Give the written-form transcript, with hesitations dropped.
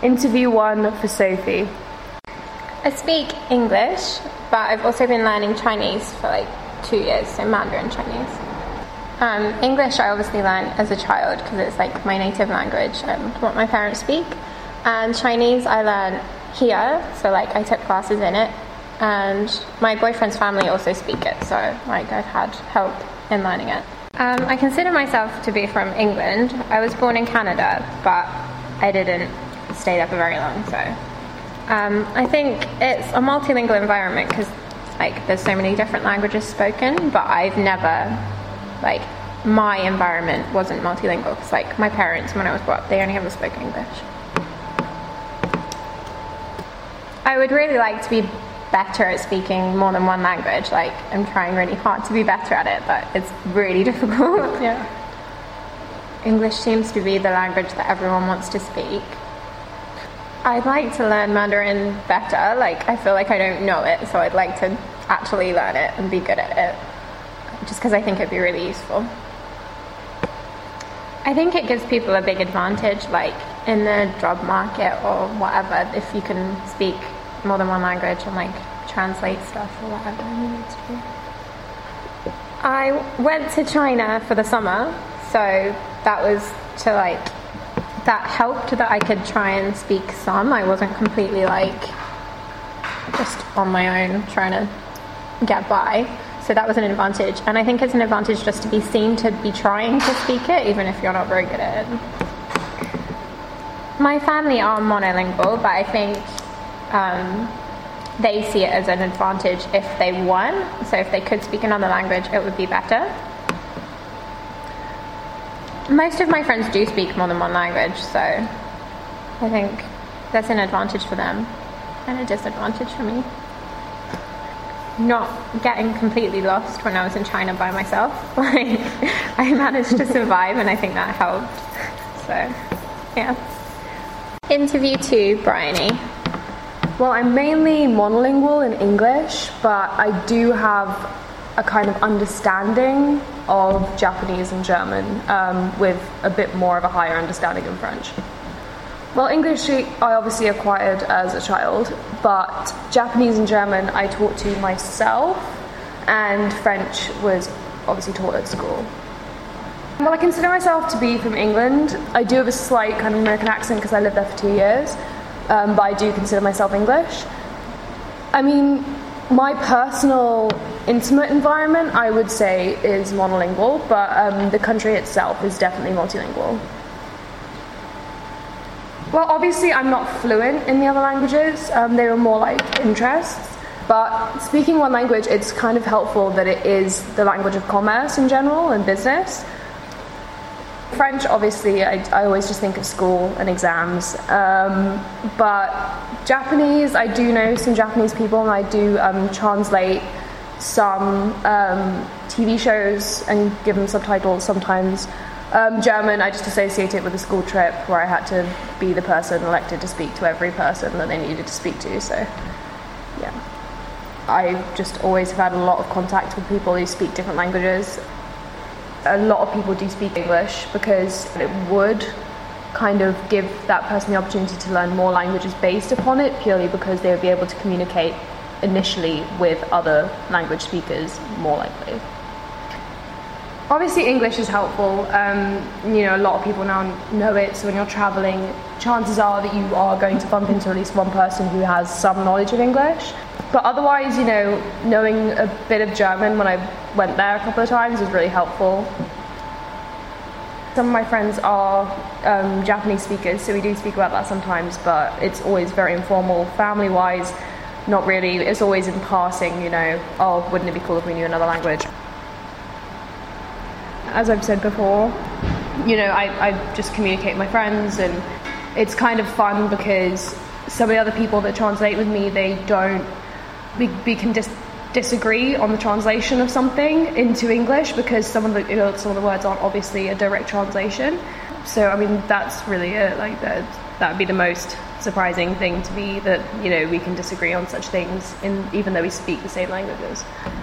Interview 1 for Sophie. I speak English, but I've also been learning Chinese for like 2 years, so Mandarin Chinese. English I obviously learned as a child because it's like my native language and what my parents speak. And Chinese I learned here, so like I took classes in it. And my boyfriend's family also speak it, so like I've had help in learning it. I consider myself to be from England. I was born in Canada, but I didn't stay there for very long, so I think it's a multilingual environment because like there's so many different languages spoken, but I've never, like, my environment wasn't multilingual because like my parents, when I was brought up, they only ever spoke English. I would really like to be better at speaking more than one language. Like, I'm trying really hard to be better at it, but it's really difficult. Yeah. English seems to be the language that everyone wants to speak. I'd like to learn Mandarin better. Like, I feel like I don't know it, so I'd like to actually learn it and be good at it, just because I think it'd be really useful. I think it gives people a big advantage, like in the job market or whatever, if you can speak more than one language and like translate stuff or whatever you need to do. I went to China for the summer, so that was to like, that helped that I could try and speak some. I wasn't completely like just on my own trying to get by. So that was an advantage. And I think it's an advantage just to be seen to be trying to speak it, even if you're not very good at it. My family are monolingual, but I think they see it as an advantage if they won. So if they could speak another language, it would be better. Most of my friends do speak more than one language, so I think that's an advantage for them and a disadvantage for me. Not getting completely lost when I was in China by myself. Like, I managed to survive, and I think that helped. So, yeah. Interview 2, Bryony. Well, I'm mainly monolingual in English, but I do have a kind of understanding of Japanese and German, with a bit more of a higher understanding of French. Well, English I obviously acquired as a child, but Japanese and German I taught to myself, and French was obviously taught at school. Well, I consider myself to be from England. I do have a slight kind of American accent because I lived there for 2 years, but I do consider myself English. I mean, my personal intimate environment, I would say, is monolingual, but the country itself is definitely multilingual. Well, obviously I'm not fluent in the other languages, they were more like interests, but speaking one language, it's kind of helpful that it is the language of commerce in general and business. French, obviously, I always just think of school and exams, but Japanese, I do know some Japanese people, and I do translate some TV shows and give them subtitles sometimes. German, I just associate it with a school trip where I had to be the person elected to speak to every person that they needed to speak to, so yeah. I just always have had a lot of contact with people who speak different languages. A lot of people do speak English because it would kind of give that person the opportunity to learn more languages based upon it, purely because they would be able to communicate initially with other language speakers more likely. Obviously English is helpful, a lot of people now know it, so when you're travelling, chances are that you are going to bump into at least one person who has some knowledge of English. But otherwise, knowing a bit of German when I went there a couple of times was really helpful. Some of my friends are Japanese speakers, so we do speak about that sometimes, but it's always very informal, family-wise, not really. It's always in passing, oh, wouldn't it be cool if we knew another language? As I've said before, I just communicate with my friends, and it's kind of fun because some of the other people that translate with me, we can disagree on the translation of something into English because some of the words aren't obviously a direct translation. So I mean, that's really it. Like that would be the most surprising thing to me, that we can disagree on such things, even though we speak the same languages.